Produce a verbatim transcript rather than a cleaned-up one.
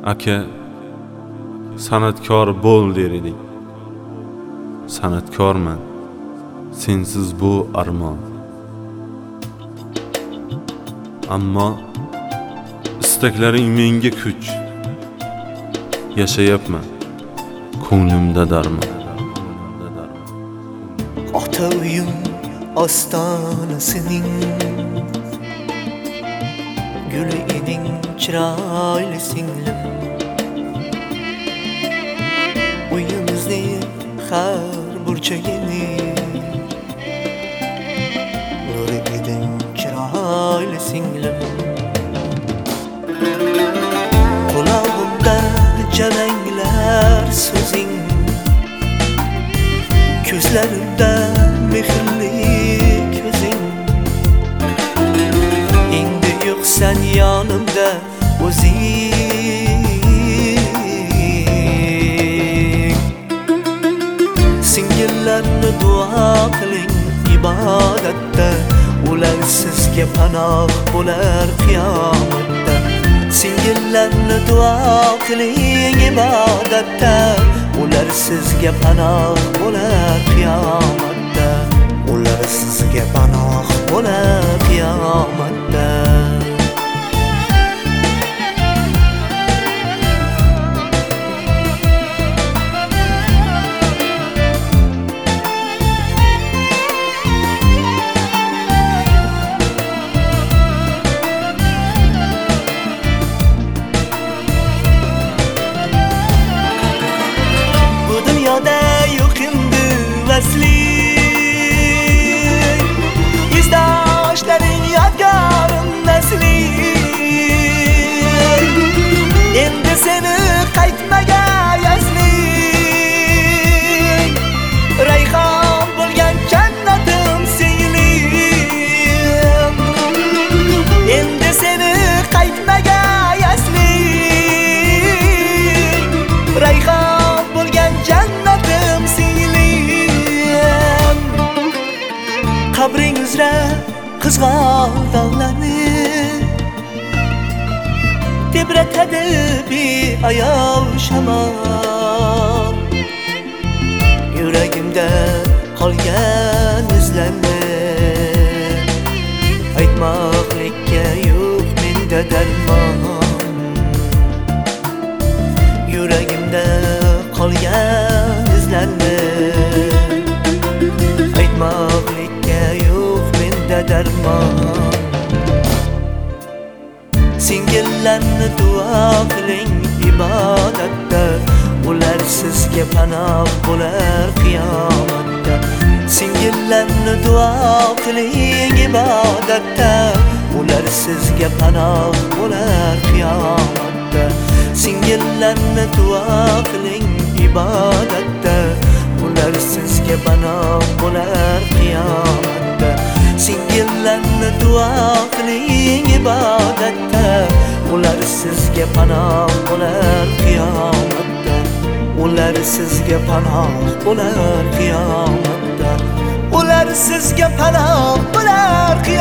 Aka, sanatkor bo'l der eding. Sanatkorman, sensiz bu armon. Ammo istaklaring menga kuch. Yashayapman, ko'nglimda darmon. Ota uyim ostonasining guli eding, chiroyli singlim. Uyimizni har burchagini nuri eding, chiroyli singlim. Qulog'imda jaranglar so'zing, ko'zlarimda mehrli ko'zing. Endi yo'qsan yonimda o'zing. Singillarni duo qiling ibodatda, ular sizga panoh bo'lar qiyomatda. Singillarni duo qiling ibodatda, ular sizga panoh bo'lar qiyomatda. Ular sizga panoh bo'lar qiyomatda. Izdoshlaring yodgorim nasli. Endi seni qaytmaga yazling. Rayhon bo'lgan jannatim singlim. Endi seni qaytmaga yazling. Rayhon bo'lgan jannatim singlim. Qabring uzra qizg'al dog'larni tebratadi beayov shamol. Yuragimda qolgan izlarni aytmoqlikka yo'q menda darmon. Yuragimda qolgan izlarni aytmoqlikka yo'q menda darmon. Singillarni duo qiling ibodatda, ular sizga panoh bo'lar qiyomatda. Singillarni duo qiling ibodatda, ular sizga panoh bo'lar qiyomatda. Singillarni duo qiling ibodatda, ular sizga panoh bo'lar qiyomatda. Singillarni duo qiling ibodatda, ular sizga panoh bo'lar qiyomatda. Ular sizga panoh bo'lar qiyomatda. Ular sizga panoh bo'lar qiyomatda.